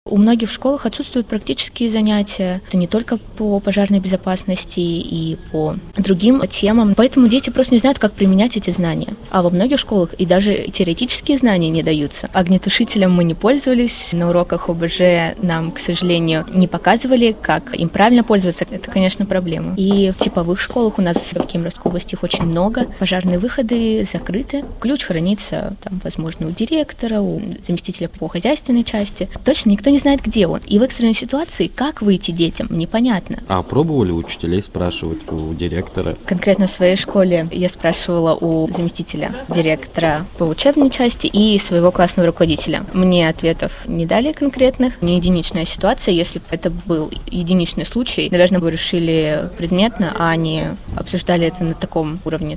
У многих в школах отсутствуют практические занятия. Это не только по пожарной безопасности и по другим темам. Поэтому дети просто не знают, как применять эти знания. А во многих школах и даже теоретические знания не даются. Огнетушителем мы не пользовались. На уроках ОБЖ нам, к сожалению, не показывали, как им правильно пользоваться. Это, конечно, проблема. И в типовых школах у нас в Кемеровской области их очень много. Пожарные выходы закрыты. Ключ хранится, возможно, у директора, у заместителя по хозяйственной части. Точно никто не знает, где он. И в экстренной ситуации, как выйти детям, непонятно. А пробовали учителей спрашивать, у директора? Конкретно в своей школе я спрашивала у заместителя директора по учебной части и своего классного руководителя. Мне ответов не дали конкретных. Не единичная ситуация. Если бы это был единичный случай, наверное, бы решили предметно, а не обсуждали это на таком уровне.